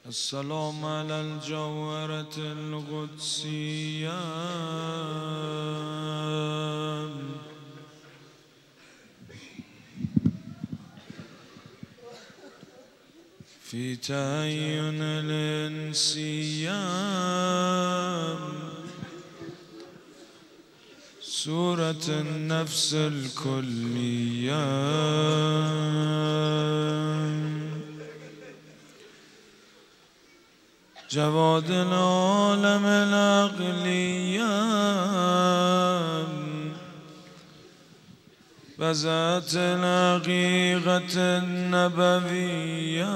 السلام على الجوهرة القدسية في تعين الإنسية سورة النفس الكلية جواد العالم العقلية بذات الحقيقة النبوية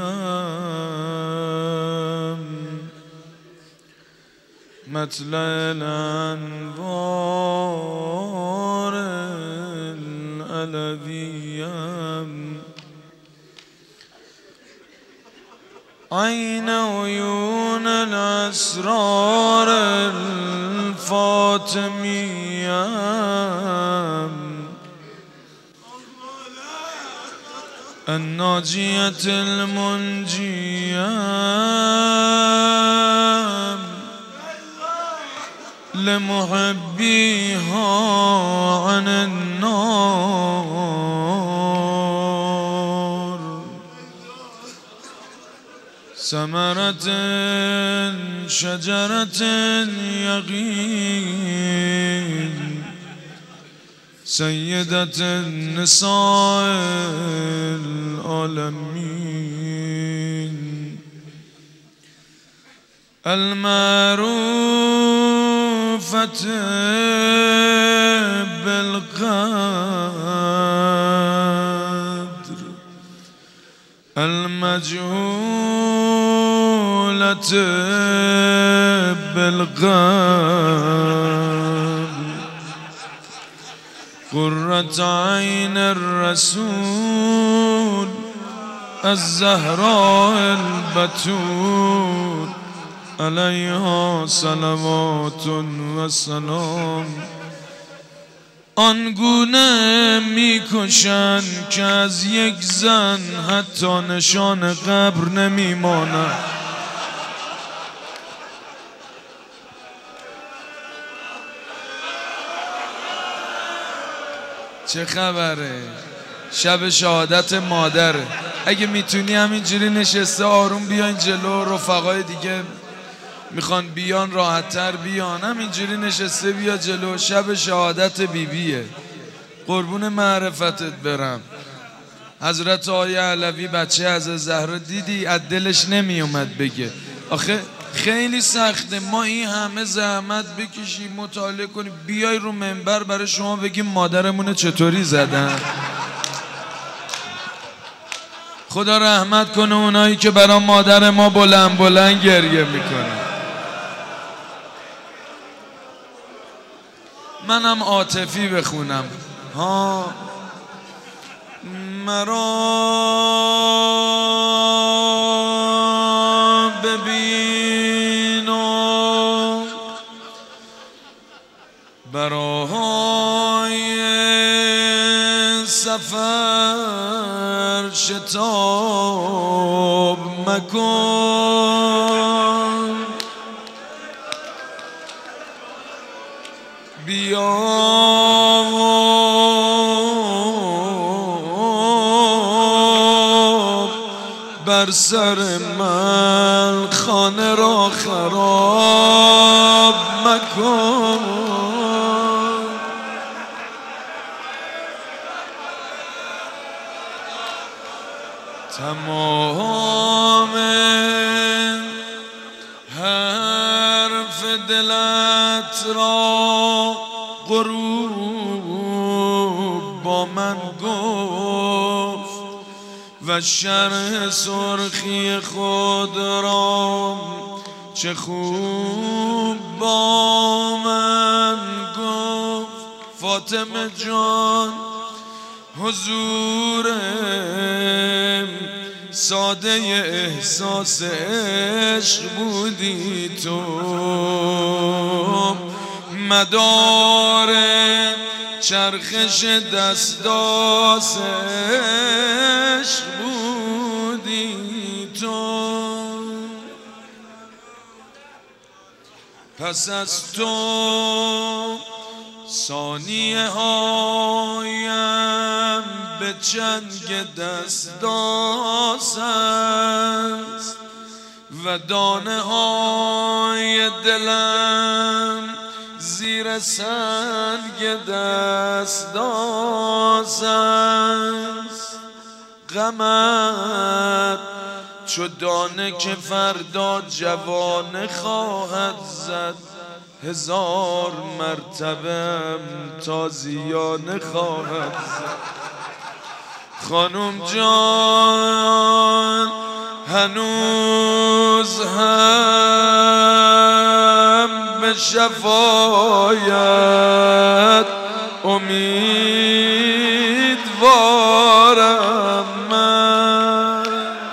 مطلع الأنوار العلوية عين عيون الأسرار الفاطمية الناجية المنجية لمحبيها عن النار ثمرة شجرة يقين سيدة النساء العالمين المعروفة بالقدر المجهولة بالقلب قرة عين الرسول الزهراء البتول عليها صلوات و سلام آنگونه میکشن که از یک زن حتی نشان قبر نمیماند. چه خبره؟ شب شهادت مادره. اگه میتونی همینجوری نشسته آروم بیاین جلو، رفقای دیگه میخوان بیان راحت‌تر بیان، همینجوری نشسته بیا جلو. شب شهادت بیبیه، قربون معرفتت برم. حضرت آقای علوی بچه از زهرا دیدی از دلش نمیومد بگه. آخه خیلی سخته ما این همه زحمت بکشیم مطالعه کنیم بیای رو منبر برای شما بگیم مادرمون چطوری زدن. خدا رحمت کنه اونایی که برای مادر ما بلند بلند گریه میکنن. منم عاطفی بخونم. ها مرا ببین و برای سفر شتاب مکن بیا بر سر من خانه را خراب مکن. تمام حرف دلت را غروب با من گفت و شرح سرخی خود را چه خوب با من گفت. فاطمه جان حضور ساده احساس عشق بودی تو، مدار چرخش دستاس عشق بودی تو. پس از تو ثانیه هایم به چنگ دستاز است و دانه های دلم زیر سنگ دستاز است. غمت چو دانه که فردا جوانه خواهد زد، 1000 مرتبه تازیانه خواهد زد. خانم جان هنوز هم به شفایت امیدوارم من.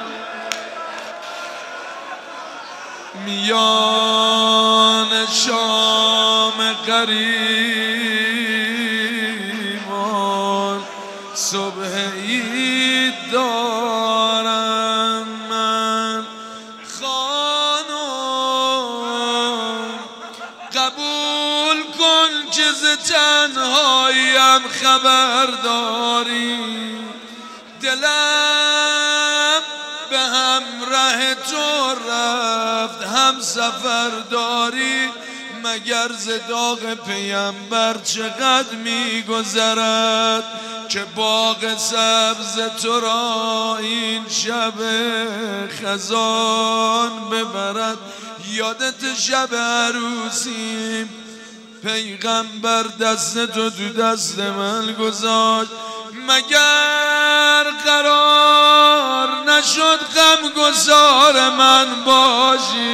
میان شام قریبان صبح عید دارم من. خانم قبول کن که ز تنهاییم خبر داری، دلم به همراه تو رفت هم سفر داری. مگر ز داغ پیمبر چقدر میگذرد که باغ سبز تو را این شب خزان ببرد. یادت شب عروسیم پیغمبر دست تو دست من گذاشت، مگر قرار نشد غمگسار من باشی؟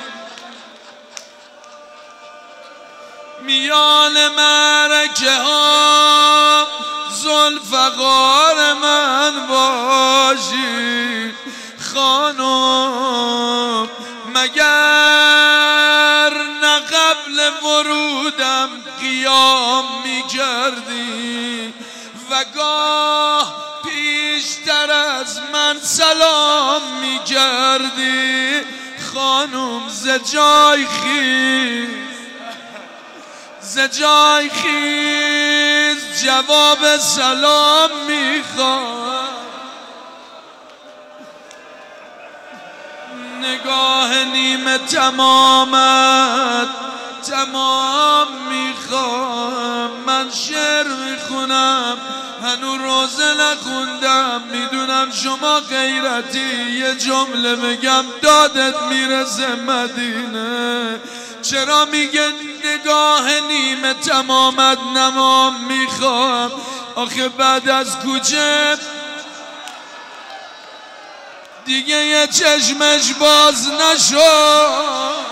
میان معرکه ها ذوالفقار من باشی. خانم مگر نه قبل ورودم قیام می کردی و گاه پیشتر از من سلام می کردی؟ خانم ز جای خیز جواب سلام میخوام. نگاه نیمه تمام میخوام. من شعر میخونم هنو روزه نخوندم، میدونم شما غیرتی، یه جمله بگم دادت میرسه مدینه. چرا میگه نگاه نیمه نمام میخوام؟ آخه بعد از کوچه دیگه یه چشمش باز نشد.